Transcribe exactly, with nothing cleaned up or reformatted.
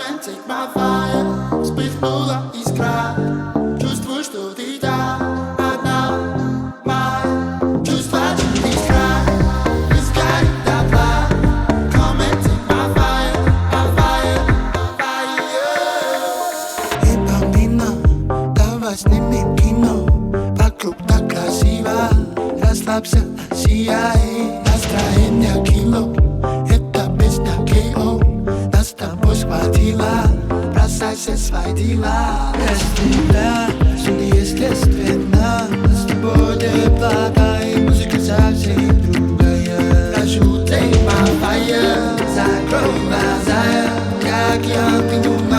and take my fire. Вспыхнула искра, чувствую, что ты там одна. Мои чувства через край, изгорит дотла. Come and take my fire, my fire, my fire. И помимо, давай снимем кино. Вокруг так красиво, расслабься, сияй. Настроение кило, это песня кей о. Нас с тобой схватила, бросай все свои дела. Без тебя все неестественно. С тобой теплота и музыка совсем другая. Прошу, take my fire. Закрой глаза, как я пью.